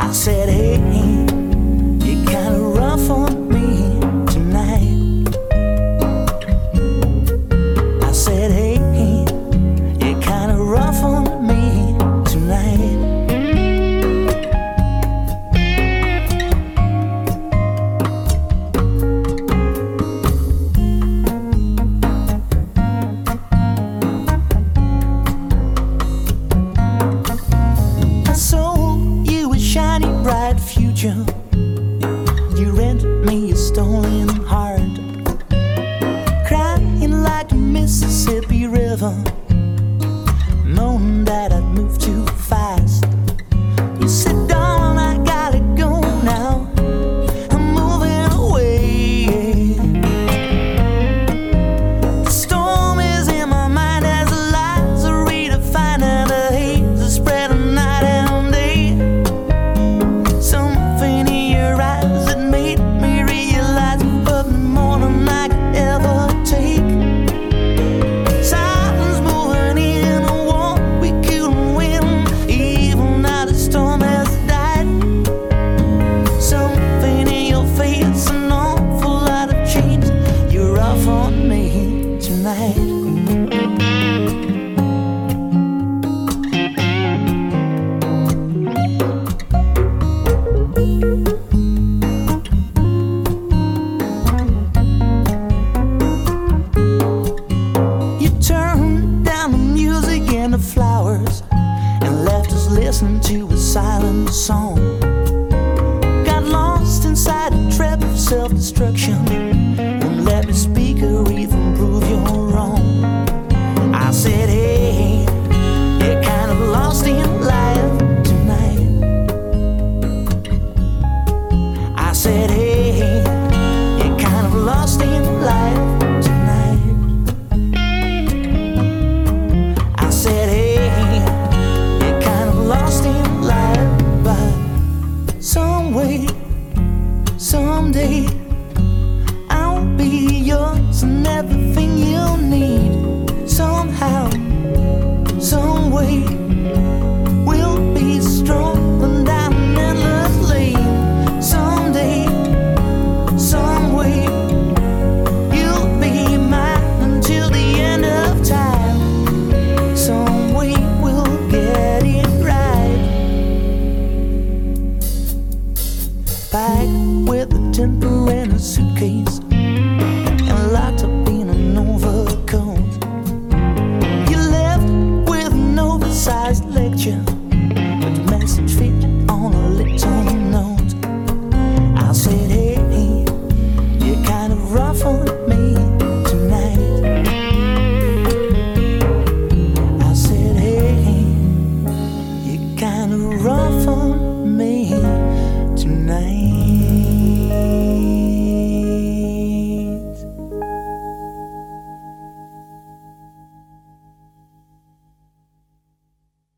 I said, hey, you're kinda rough on me tonight. I said, hey, you're kinda rough on me tonight. I sold you a shiny, bright future. You rented me a stolen heart, crying like the Mississippi River, moaning that I'd moved too fast. You said, darling, I gotta go now, I'm moving away. The storm is in my mind as the lights are redefining the haze is spreading night and day. Something in your eyes that made me realize you loved me more than I could ever take. Silence moving in a war we couldn't win, even now the storm has died. Something in your face, an awful lot of change. You're off on me tonight. You turned down the music and the flowers and left us listening to a silent song. Got lost inside a trap of self-destruction. Won't let me speak or even prove you're wrong. I said, hey, you're kind of lost in life tonight. I said, hey, you're kind of lost in life tonight. I said, hey, you're kind of lost in life, but some way, someday, I'll be yours and everything you need. Somehow, some way, we'll be strolling down an endless lane. Someday, some way, you'll be mine until the end of time. Some way we'll get it right. Back with a temper and a suitcase, and locked up in an overcoat. You left with an oversized lecture